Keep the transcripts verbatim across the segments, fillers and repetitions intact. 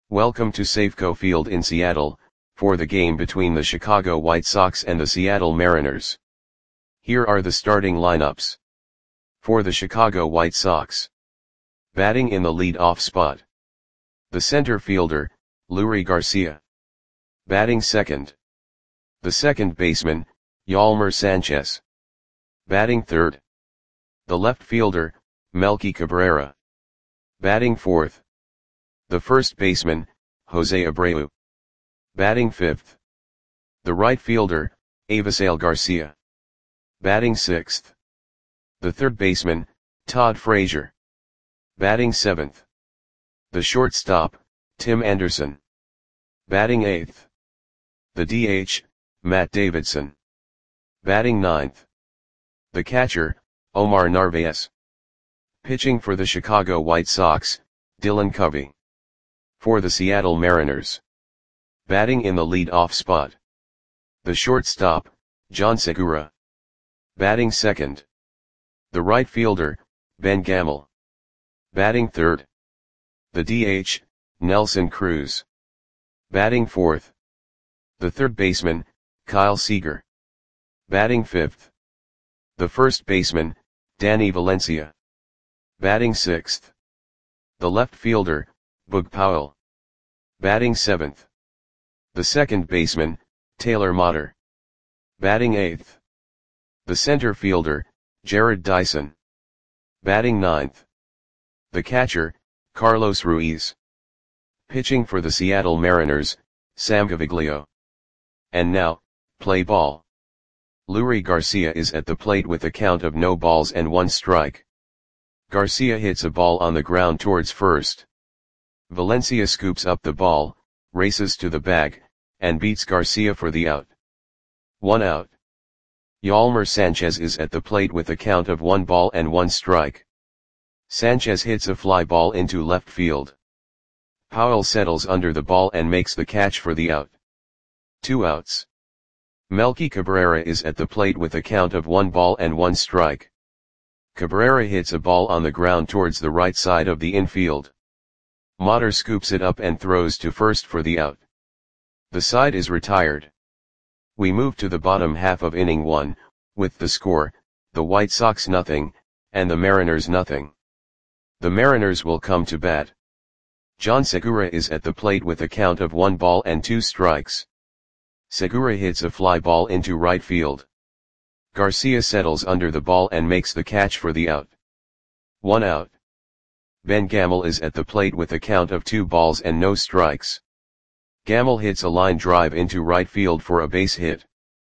Welcome to Safeco Field in Seattle, for the game between the Chicago White Sox and the Seattle Mariners. Here are the starting lineups. For the Chicago White Sox. Batting in the lead-off spot. The center fielder, Leury Garcia. Batting second. The second baseman, Yolmer Sanchez. Batting third. The left fielder, Melky Cabrera. Batting fourth. The first baseman, Jose Abreu. Batting fifth. The right fielder, Avisail Garcia. Batting sixth. The third baseman, Todd Frazier. Batting seventh. The shortstop, Tim Anderson. Batting eighth. The D H, Matt Davidson. Batting ninth. The catcher, Omar Narvaez. Pitching for the Chicago White Sox, Dylan Covey. For the Seattle Mariners. Batting in the lead-off spot. The shortstop, John Segura. Batting second. The right fielder, Ben Gamel. Batting third. The D H, Nelson Cruz. Batting fourth. The third baseman, Kyle Seager. Batting fifth. The first baseman, Danny Valencia. Batting sixth. The left fielder, Boog Powell. Batting seventh. The second baseman, Taylor Motter. Batting eighth. The center fielder, Jared Dyson. Batting ninth. The catcher, Carlos Ruiz. Pitching for the Seattle Mariners, Sam Gaviglio. And now, play ball. Leury Garcia is at the plate with a count of no balls and one strike. Garcia hits a ball on the ground towards first. Valencia scoops up the ball, races to the bag, and beats Garcia for the out. One out. Yolmer Sanchez is at the plate with a count of one ball and one strike. Sanchez hits a fly ball into left field. Powell settles under the ball and makes the catch for the out. Two outs. Melky Cabrera is at the plate with a count of one ball and one strike. Cabrera hits a ball on the ground towards the right side of the infield. Motter scoops it up and throws to first for the out. The side is retired. We move to the bottom half of inning one, with the score, the White Sox nothing, and the Mariners nothing. The Mariners will come to bat. John Segura is at the plate with a count of one ball and two strikes. Segura hits a fly ball into right field. Garcia settles under the ball and makes the catch for the out. One out. Ben Gamel is at the plate with a count of two balls and no strikes. Gamel hits a line drive into right field for a base hit.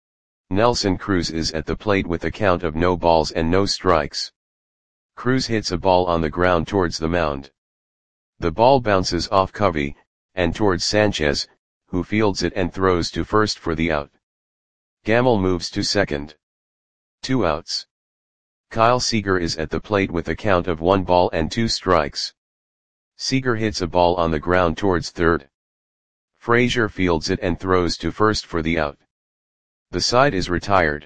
Nelson Cruz is at the plate with a count of no balls and no strikes. Cruz hits a ball on the ground towards the mound. The ball bounces off Covey, and towards Sanchez, who fields it and throws to first for the out. Gamel moves to second. Two outs. Kyle Seager is at the plate with a count of one ball and two strikes. Seager hits a ball on the ground towards third. Frazier fields it and throws to first for the out. The side is retired.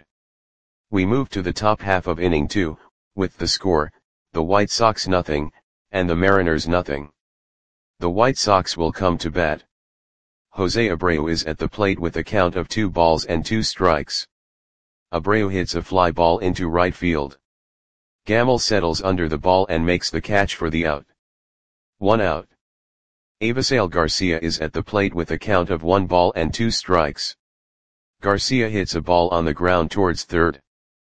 We move to the top half of inning two, with the score, the White Sox nothing, and the Mariners nothing. The White Sox will come to bat. Jose Abreu is at the plate with a count of two balls and two strikes. Abreu hits a fly ball into right field. Gamel settles under the ball and makes the catch for the out. One out. Avisail Garcia is at the plate with a count of one ball and two strikes. Garcia hits a ball on the ground towards third.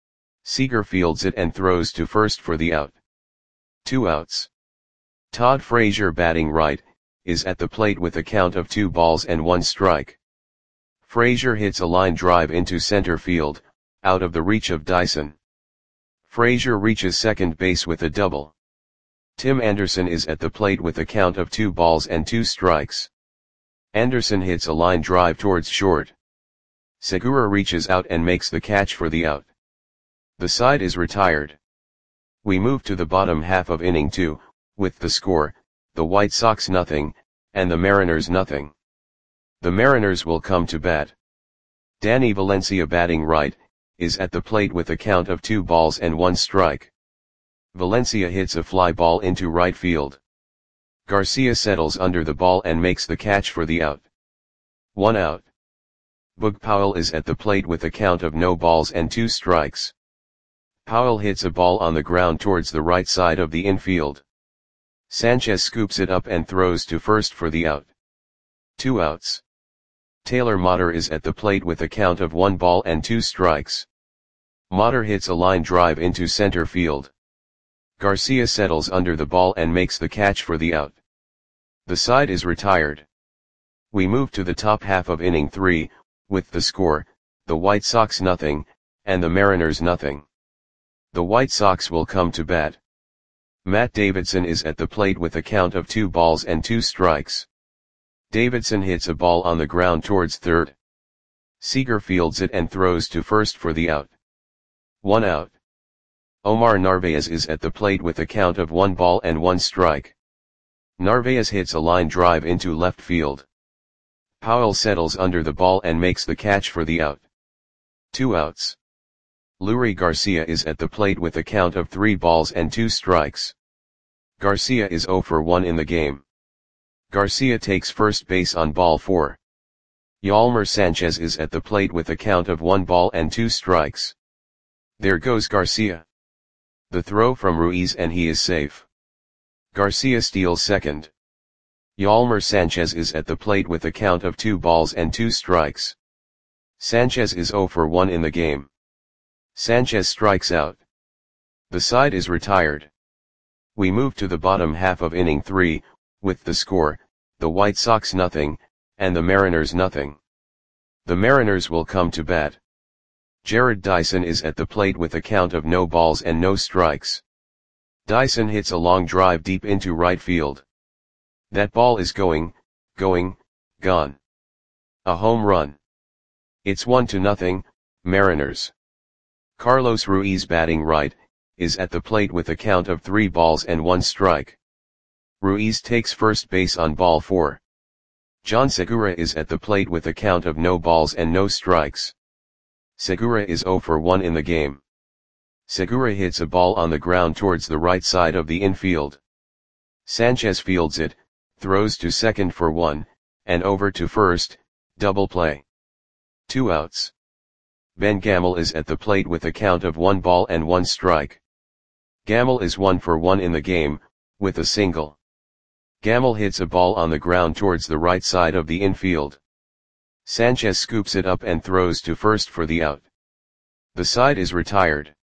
Seager fields it and throws to first for the out. Two outs. Todd Frazier, batting right, is at the plate with a count of two balls and one strike. Frazier hits a line drive into center field, out of the reach of Dyson. Frazier reaches second base with a double. Tim Anderson is at the plate with a count of two balls and two strikes. Anderson hits a line drive towards short. Segura reaches out and makes the catch for the out. The side is retired. We move to the bottom half of inning two, with the score, the White Sox nothing, and the Mariners nothing. The Mariners will come to bat. Danny Valencia, batting right, is at the plate with a count of two balls and one strike. Valencia hits a fly ball into right field. Garcia settles under the ball and makes the catch for the out. One out. Boog Powell is at the plate with a count of no balls and two strikes. Powell hits a ball on the ground towards the right side of the infield. Sanchez scoops it up and throws to first for the out. Two outs. Taylor Motter is at the plate with a count of one ball and two strikes. Motter hits a line drive into center field. Garcia settles under the ball and makes the catch for the out. The side is retired. We move to the top half of inning three, with the score, the White Sox nothing, and the Mariners nothing. The White Sox will come to bat. Matt Davidson is at the plate with a count of two balls and two strikes. Davidson hits a ball on the ground towards third. Seager fields it and throws to first for the out. One out. Omar Narvaez is at the plate with a count of one ball and one strike. Narvaez hits a line drive into left field. Powell settles under the ball and makes the catch for the out. Two outs. Leury Garcia is at the plate with a count of three balls and two strikes. Garcia is zero for one in the game. Garcia takes first base on ball four. Yolmer Sanchez is at the plate with a count of one ball and two strikes. There goes Garcia. The throw from Ruiz and he is safe. Garcia steals second. Yolmer Sanchez is at the plate with a count of two balls and two strikes. Sanchez is zero for one in the game. Sanchez strikes out. The side is retired. We move to the bottom half of inning three, with the score, the White Sox nothing, and the Mariners nothing. The Mariners will come to bat. Jared Dyson is at the plate with a count of no balls and no strikes. Dyson hits a long drive deep into right field. That ball is going, going, gone. A home run. It's one to nothing, Mariners. Carlos Ruiz, batting right, is at the plate with a count of three balls and one strike. Ruiz takes first base on ball four. John Segura is at the plate with a count of no balls and no strikes. Segura is zero for one in the game. Segura hits a ball on the ground towards the right side of the infield. Sanchez fields it, throws to second for one, and over to first, double play. Two outs. Ben Gamel is at the plate with a count of one ball and one strike. Gamel is one for one in the game, with a single. Gamel hits a ball on the ground towards the right side of the infield. Sanchez scoops it up and throws to first for the out. The side is retired.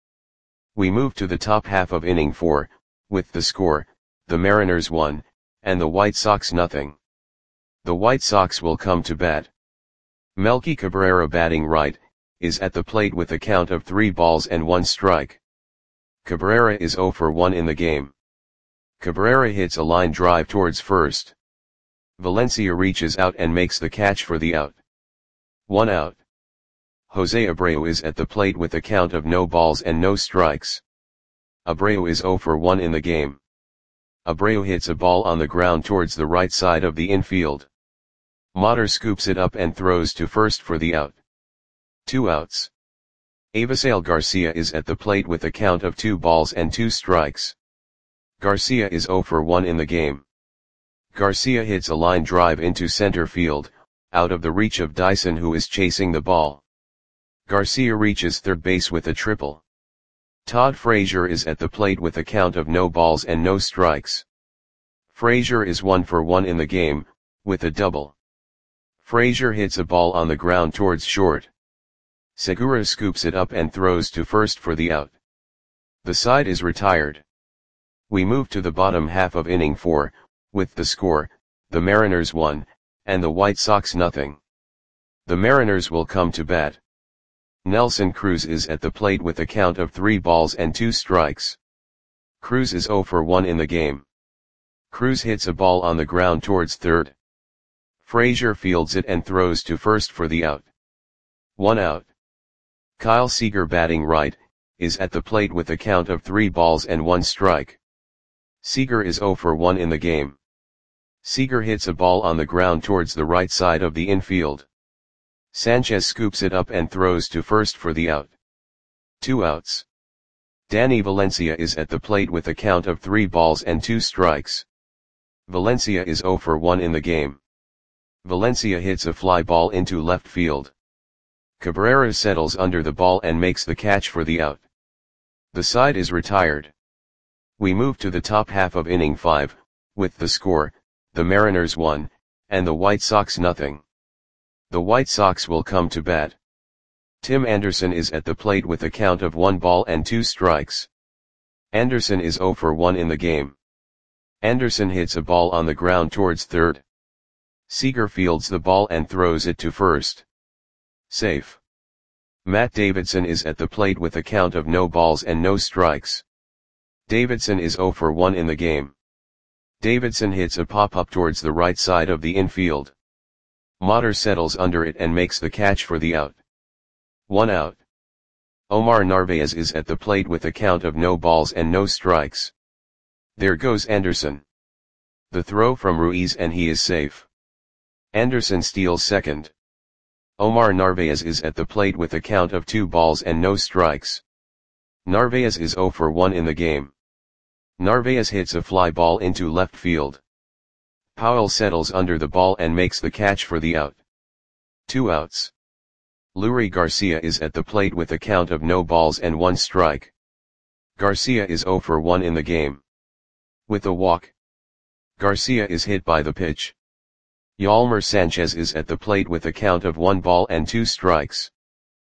We move to the top half of inning four, with the score, the Mariners one, and the White Sox nothing. The White Sox will come to bat. Melky Cabrera, batting right, is at the plate with a count of three balls and one strike. Cabrera is zero for one in the game. Cabrera hits a line drive towards first. Valencia reaches out and makes the catch for the out. One out. Jose Abreu is at the plate with a count of no balls and no strikes. Abreu is zero for one in the game. Abreu hits a ball on the ground towards the right side of the infield. Motter scoops it up and throws to first for the out. Two outs. Avisail Garcia is at the plate with a count of two balls and two strikes. Garcia is zero for one in the game. Garcia hits a line drive into center field, out of the reach of Dyson, who is chasing the ball. Garcia reaches third base with a triple. Todd Frazier is at the plate with a count of no balls and no strikes. Frazier is one for one in the game, with a double. Frazier hits a ball on the ground towards short. Segura scoops it up and throws to first for the out. The side is retired. We move to the bottom half of inning four, with the score, the Mariners one, and the White Sox nothing. The Mariners will come to bat. Nelson Cruz is at the plate with a count of three balls and two strikes. Cruz is zero for one in the game. Cruz hits a ball on the ground towards third. Frazier fields it and throws to first for the out. One out. Kyle Seager, batting right, is at the plate with a count of three balls and one strike. Seager is zero for one in the game. Seager hits a ball on the ground towards the right side of the infield. Sanchez scoops it up and throws to first for the out. Two outs. Danny Valencia is at the plate with a count of three balls and two strikes. Valencia is zero for one in the game. Valencia hits a fly ball into left field. Cabrera settles under the ball and makes the catch for the out. The side is retired. We move to the top half of inning five, with the score, the Mariners one, and the White Sox nothing. The White Sox will come to bat. Tim Anderson is at the plate with a count of one ball and two strikes. Anderson is zero for one in the game. Anderson hits a ball on the ground towards third. Seager fields the ball and throws it to first. Safe. Matt Davidson is at the plate with a count of no balls and no strikes. Davidson is zero for one in the game. Davidson hits a pop-up towards the right side of the infield. Motter settles under it and makes the catch for the out. One out. Omar Narvaez is at the plate with a count of no balls and no strikes. There goes Anderson. The throw from Ruiz and he is safe. Anderson steals second. Omar Narvaez is at the plate with a count of two balls and no strikes. Narvaez is zero for one in the game. Narvaez hits a fly ball into left field. Powell settles under the ball and makes the catch for the out. Two outs. Leury Garcia is at the plate with a count of no balls and one strike. Garcia is zero for one in the game. With a walk. Garcia is hit by the pitch. Yolmer Sanchez is at the plate with a count of one ball and two strikes.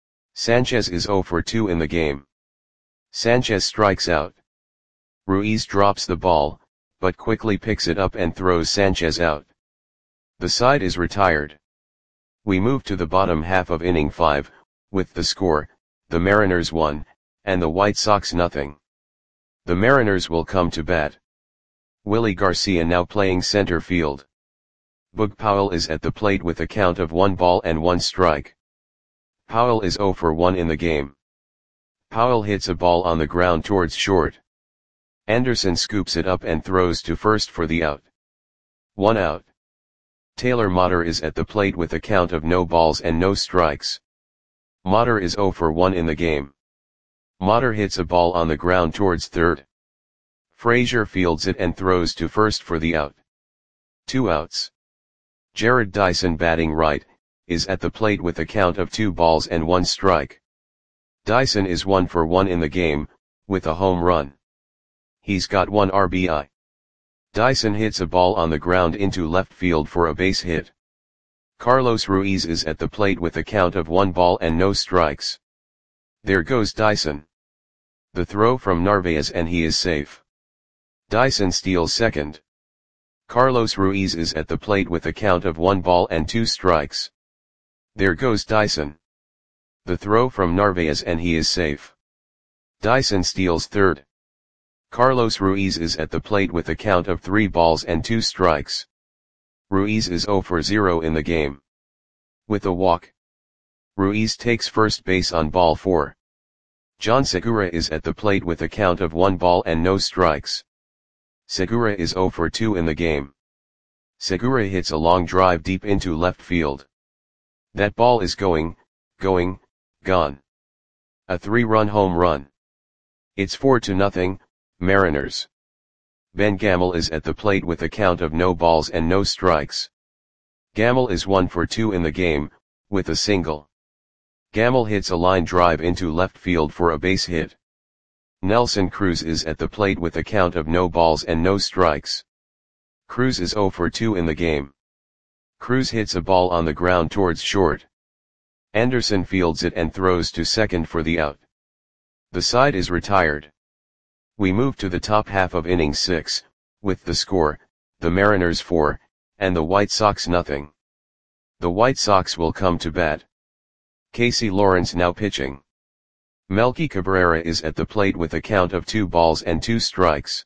Sanchez is zero for two in the game. Sanchez strikes out. Ruiz drops the ball, but quickly picks it up and throws Sanchez out. The side is retired. We move to the bottom half of inning five, with the score, the Mariners one, and the White Sox nothing. The Mariners will come to bat. Willie Garcia now playing center field. Boog Powell is at the plate with a count of one ball and one strike. Powell is zero for one in the game. Powell hits a ball on the ground towards short. Anderson scoops it up and throws to first for the out. One out. Taylor Motter is at the plate with a count of no balls and no strikes. Motter is zero for one in the game. Motter hits a ball on the ground towards third. Frazier fields it and throws to first for the out. Two outs. Jared Dyson batting right, is at the plate with a count of two balls and one strike. Dyson is one for one in the game, with a home run. He's got one R B I. Dyson hits a ball on the ground into left field for a base hit. Carlos Ruiz is at the plate with a count of one ball and no strikes. There goes Dyson. The throw from Narvaez and he is safe. Dyson steals second. Carlos Ruiz is at the plate with a count of one ball and two strikes. There goes Dyson. The throw from Narvaez and he is safe. Dyson steals third. Carlos Ruiz is at the plate with a count of three balls and two strikes. Ruiz is zero for zero in the game. With a walk. Ruiz takes first base on ball four. John Segura is at the plate with a count of one ball and no strikes. Segura is zero for two in the game. Segura hits a long drive deep into left field. That ball is going, going, gone. A three-run home run. It's four to nothing, Mariners. Ben Gamel is at the plate with a count of no balls and no strikes. Gamel is one for two in the game, with a single. Gamel hits a line drive into left field for a base hit. Nelson Cruz is at the plate with a count of no balls and no strikes. Cruz is zero for two in the game. Cruz hits a ball on the ground towards short. Anderson fields it and throws to second for the out. The side is retired. We move to the top half of inning six, with the score, the Mariners four, and the White Sox nothing. The White Sox will come to bat. Casey Lawrence now pitching. Melky Cabrera is at the plate with a count of two balls and two strikes.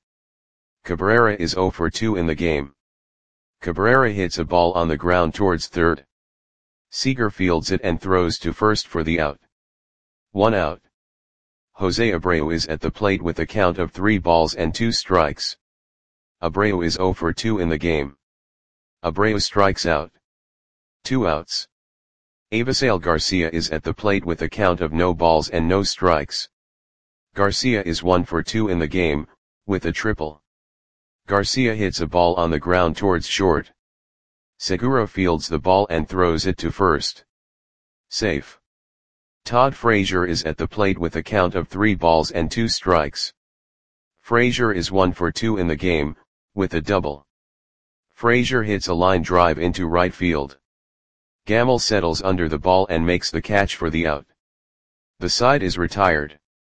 Cabrera is zero for two in the game. Cabrera hits a ball on the ground towards third. Seager fields it and throws to first for the out. One out. Jose Abreu is at the plate with a count of three balls and two strikes. Abreu is zero for two in the game. Abreu strikes out. Two outs. Avisail Garcia is at the plate with a count of no balls and no strikes. Garcia is one for two in the game, with a triple. Garcia hits a ball on the ground towards short. Segura fields the ball and throws it to first. Safe. Todd Frazier is at the plate with a count of three balls and two strikes. Frazier is one for two in the game, with a double. Frazier hits a line drive into right field. Gamel settles under the ball and makes the catch for the out. The side is retired.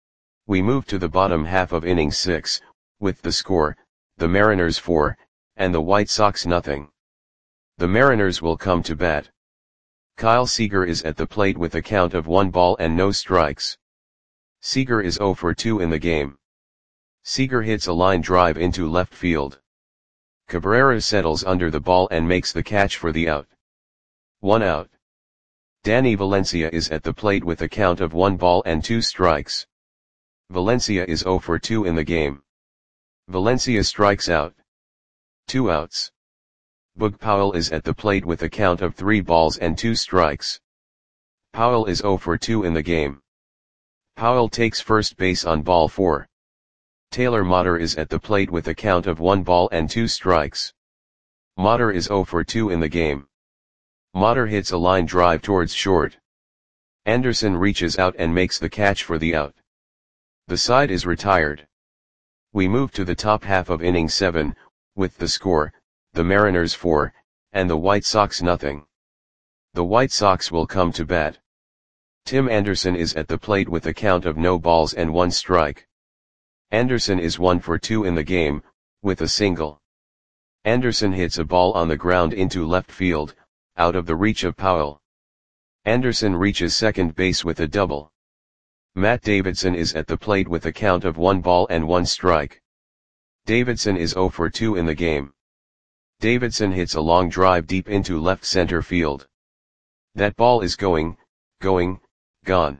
We move to the bottom half of inning six, with the score, the Mariners four, and the White Sox nothing. The Mariners will come to bat. Kyle Seager is at the plate with a count of one ball and no strikes. Seager is zero for two in the game. Seager hits a line drive into left field. Cabrera settles under the ball and makes the catch for the out. One out. Danny Valencia is at the plate with a count of one ball and two strikes. Valencia is zero for two in the game. Valencia strikes out. Two outs. Boog Powell is at the plate with a count of three balls and two strikes. Powell is zero for two in the game. Powell takes first base on ball four. Taylor Motter is at the plate with a count of one ball and two strikes. Motter is zero for two in the game. Motter hits a line drive towards short. Anderson reaches out and makes the catch for the out. The side is retired. We move to the top half of inning seven, with the score, the Mariners four, and the White Sox nothing. The White Sox will come to bat. Tim Anderson is at the plate with a count of no balls and one strike. Anderson is one for two in the game, with a single. Anderson hits a ball on the ground into left field, out of the reach of Powell. Anderson reaches second base with a double. Matt Davidson is at the plate with a count of one ball and one strike. Davidson is zero for two in the game. Davidson hits a long drive deep into left center field. That ball is going, going, gone.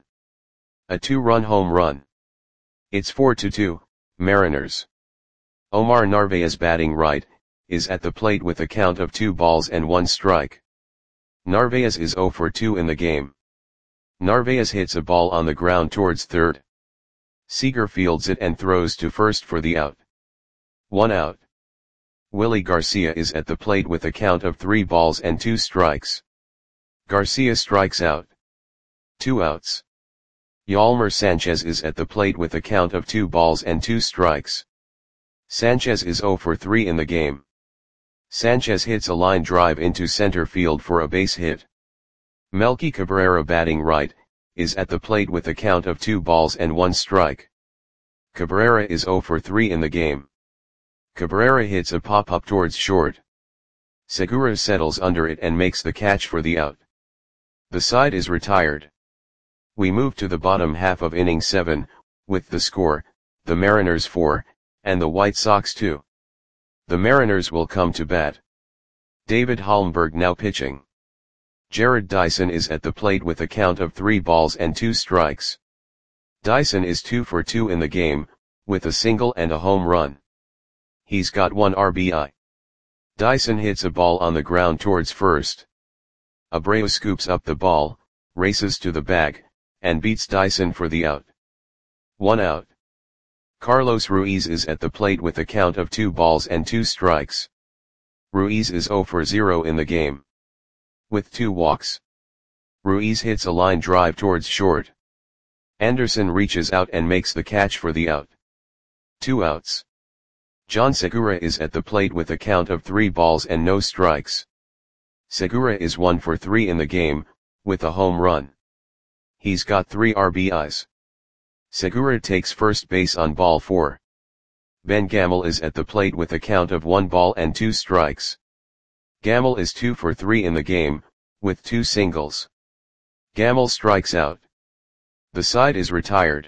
A two-run home run. It's four to two, Mariners. Omar Narvaez, batting right, is at the plate with a count of two balls and one strike. Narvaez is zero for two in the game. Narvaez hits a ball on the ground towards third. Seager fields it and throws to first for the out. One out. Willie Garcia is at the plate with a count of three balls and two strikes. Garcia strikes out. Two outs. Yolmer Sanchez is at the plate with a count of two balls and two strikes. Sanchez is zero for three in the game. Sanchez hits a line drive into center field for a base hit. Melky Cabrera, batting right, is at the plate with a count of two balls and one strike. Cabrera is zero for three in the game. Cabrera hits a pop-up towards short. Segura settles under it and makes the catch for the out. The side is retired. We move to the bottom half of inning seven, with the score, the Mariners four, and the White Sox two. The Mariners will come to bat. David Holmberg now pitching. Jared Dyson is at the plate with a count of three balls and two strikes. Dyson is two for two in the game, with a single and a home run. He's got one R B I. Dyson hits a ball on the ground towards first. Abreu scoops up the ball, races to the bag, and beats Dyson for the out. One out. Carlos Ruiz is at the plate with a count of two balls and two strikes. Ruiz is zero for zero in the game. With two walks. Ruiz hits a line drive towards short. Anderson reaches out and makes the catch for the out. Two outs. John Segura is at the plate with a count of three balls and no strikes. Segura is one for three in the game, with a home run. He's got three R B Is. Segura takes first base on ball four. Ben Gamel is at the plate with a count of one ball and two strikes. Gamel is two for three in the game, with two singles. Gamel strikes out. The side is retired.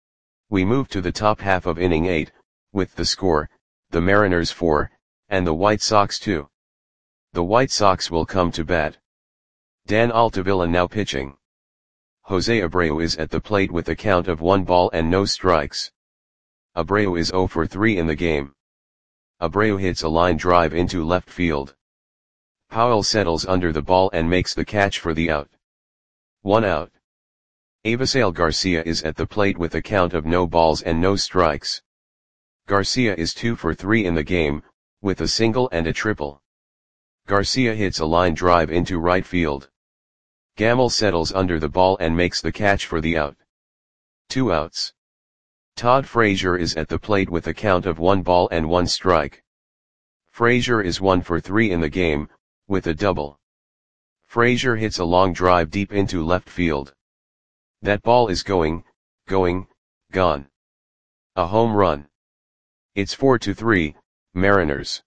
We move to the top half of inning eight, with the score, the Mariners four, and the White Sox two. The White Sox will come to bat. Dan Altavilla now pitching. Jose Abreu is at the plate with a count of one ball and no strikes. Abreu is zero for three in the game. Abreu hits a line drive into left field. Powell settles under the ball and makes the catch for the out. One out. Avisail Garcia is at the plate with a count of no balls and no strikes. Garcia is two for three in the game, with a single and a triple. Garcia hits a line drive into right field. Gamble settles under the ball and makes the catch for the out. Two outs. Todd Frazier is at the plate with a count of one ball and one strike. Frazier is one for three in the game, with a double. Frazier hits a long drive deep into left field. That ball is going, going, gone. A home run. It's four to three, Mariners.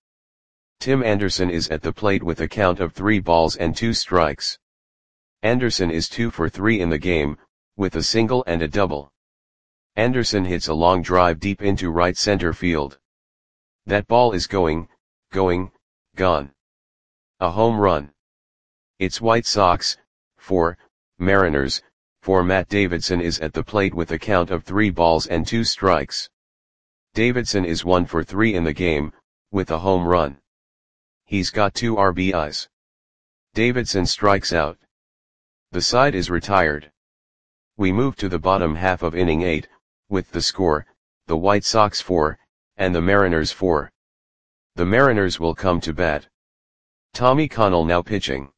Tim Anderson is at the plate with a count of three balls and two strikes. Anderson is two for three in the game, with a single and a double. Anderson hits a long drive deep into right center field. That ball is going, going, gone. A home run. It's White Sox, four, Mariners, four. Matt Davidson is at the plate with a count of three balls and two strikes. Davidson is one for three in the game, with a home run. He's got two R B Is. Davidson strikes out. The side is retired. We move to the bottom half of inning eight, with the score, the White Sox four, and the Mariners four. The Mariners will come to bat. Tommy Connell now pitching.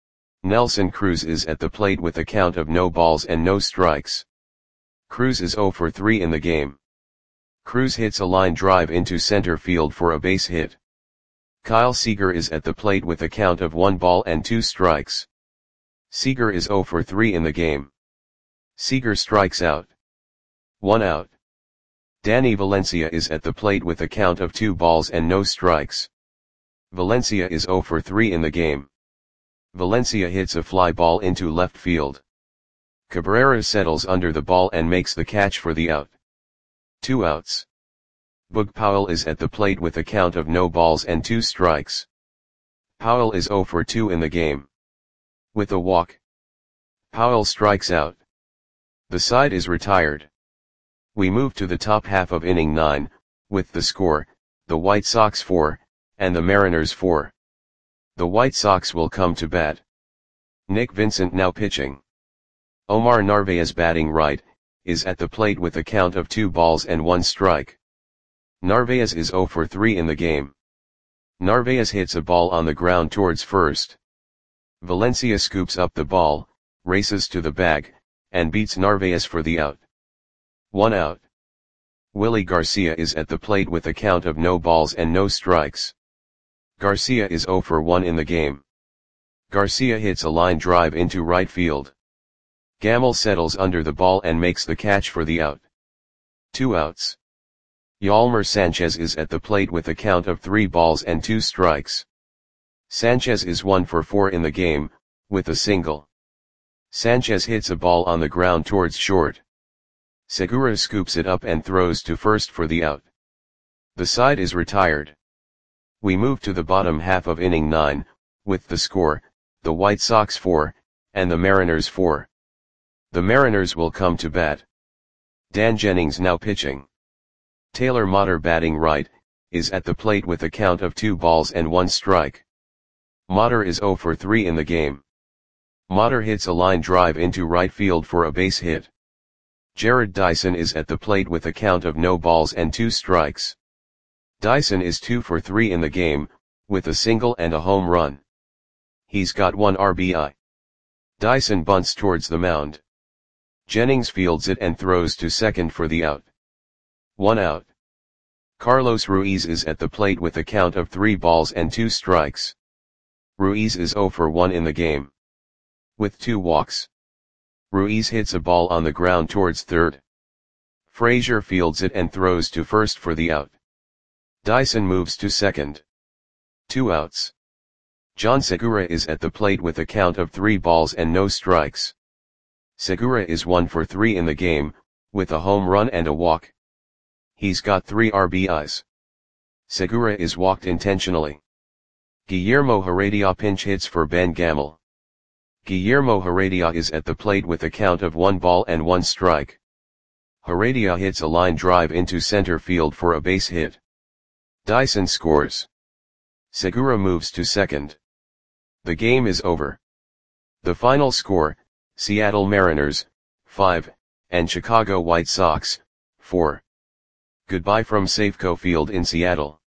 Nelson Cruz is at the plate with a count of no balls and no strikes. Cruz is zero for three in the game. Cruz hits a line drive into center field for a base hit. Kyle Seager is at the plate with a count of one ball and two strikes. Seager is zero for three in the game. Seager strikes out. One out. Danny Valencia is at the plate with a count of two balls and no strikes. Valencia is zero for three in the game. Valencia hits a fly ball into left field. Cabrera settles under the ball and makes the catch for the out. Two outs. Boog Powell is at the plate with a count of no balls and two strikes. Powell is zero for two in the game. With a walk. Powell strikes out. The side is retired. We move to the top half of inning nine, with the score, the White Sox four, and the Mariners four. The White Sox will come to bat. Nick Vincent now pitching. Omar Narvaez batting right, is at the plate with a count of two balls and one strike. Narvaez is zero for three in the game. Narvaez hits a ball on the ground towards first. Valencia scoops up the ball, races to the bag, and beats Narvaez for the out. One out. Willie Garcia is at the plate with a count of no balls and no strikes. Garcia is zero for one in the game. Garcia hits a line drive into right field. Gamble settles under the ball and makes the catch for the out. Two outs. Yolmer Sanchez is at the plate with a count of three balls and two strikes. Sanchez is one for four in the game, with a single. Sanchez hits a ball on the ground towards short. Segura scoops it up and throws to first for the out. The side is retired. We move to the bottom half of inning nine, with the score, the White Sox four, and the Mariners four. The Mariners will come to bat. Dan Jennings now pitching. Taylor Motter batting right, is at the plate with a count of two balls and one strike. Motter is zero for three in the game. Motter hits a line drive into right field for a base hit. Jared Dyson is at the plate with a count of no balls and two strikes. Dyson is two for three in the game, with a single and a home run. He's got one R B I. Dyson bunts towards the mound. Jennings fields it and throws to second for the out. One out. Carlos Ruiz is at the plate with a count of three balls and two strikes. Ruiz is zero for one in the game. With two walks. Ruiz hits a ball on the ground towards third. Frazier fields it and throws to first for the out. Dyson moves to second. Two outs. John Segura is at the plate with a count of three balls and no strikes. Segura is one for three in the game, with a home run and a walk. He's got three R B Is. Segura is walked intentionally. Guillermo Heredia pinch hits for Ben Gamel. Guillermo Heredia is at the plate with a count of one ball and one strike. Heredia hits a line drive into center field for a base hit. Dyson scores. Segura moves to second. The game is over. The final score, Seattle Mariners, five, and Chicago White Sox, four. Goodbye from Safeco Field in Seattle.